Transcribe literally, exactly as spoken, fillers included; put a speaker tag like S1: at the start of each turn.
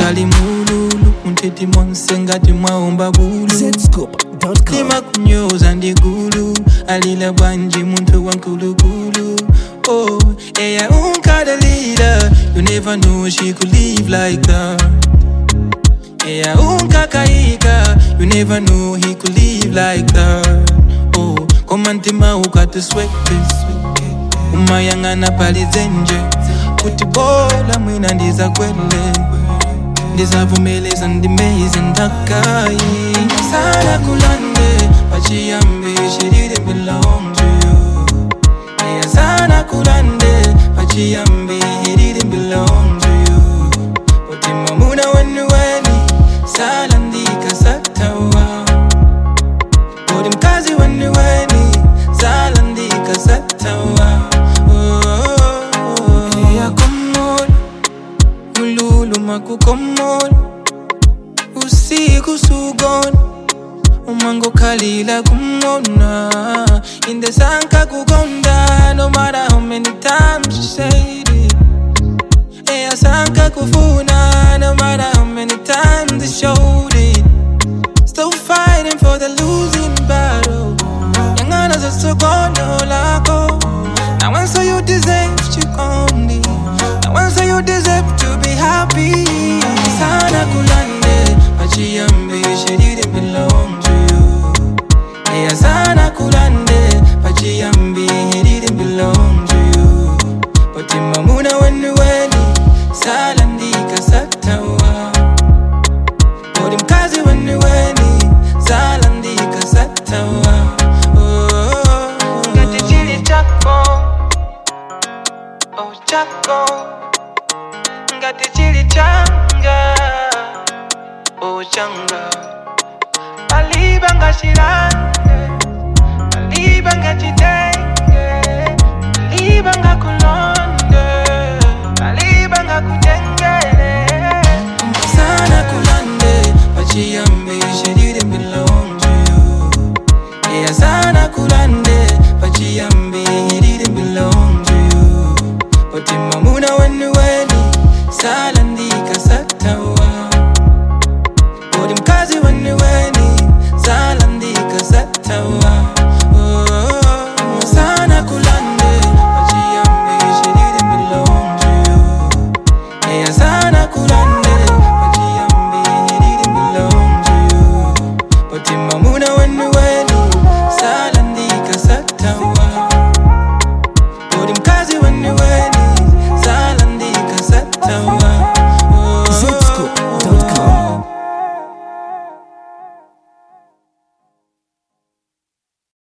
S1: kali mululu untiti monse ngati mwaomba bulu Tima kunyoza ndi gulu alila bwanji muntu wankulukulu Oh, yeah, unkada leader You never knew she could live like that Yeah, unkakaika You never knew he could live like that Oh, komantima ukati sweke Umayangana pali zenje Kuti bola mwina ndiza kwele Ndiza vumeleza ndimeze ndakai Sana kulande Pachiyambi she didn't belong to you Yeah, sana kulande Pachiyambi he didn't belong to you But imamuna wenu weni Sala ndika satawa But imkazi wenu weni Sala ndika satawa Kukomol usiku sugon umango kalila kumona in the sanka kugonda no matter how many times you said it yeah sanka kufuna no matter how many times they showed it still fighting for the losing battle yangana za sogono lako now when so you deserve to only now when so you deserve to be happy Sana kulande Pachiyambi she didn't belong to you Yeah, sana kulande Pachiyambi he didn't belong to you But imamuna wenu weni Sala ndika satawa But imkazi wenu weni Sala ndika satawa Ngati chili chako Oh chako Ngati chili changa Oh changa Aliba nga shirande Aliba nga chide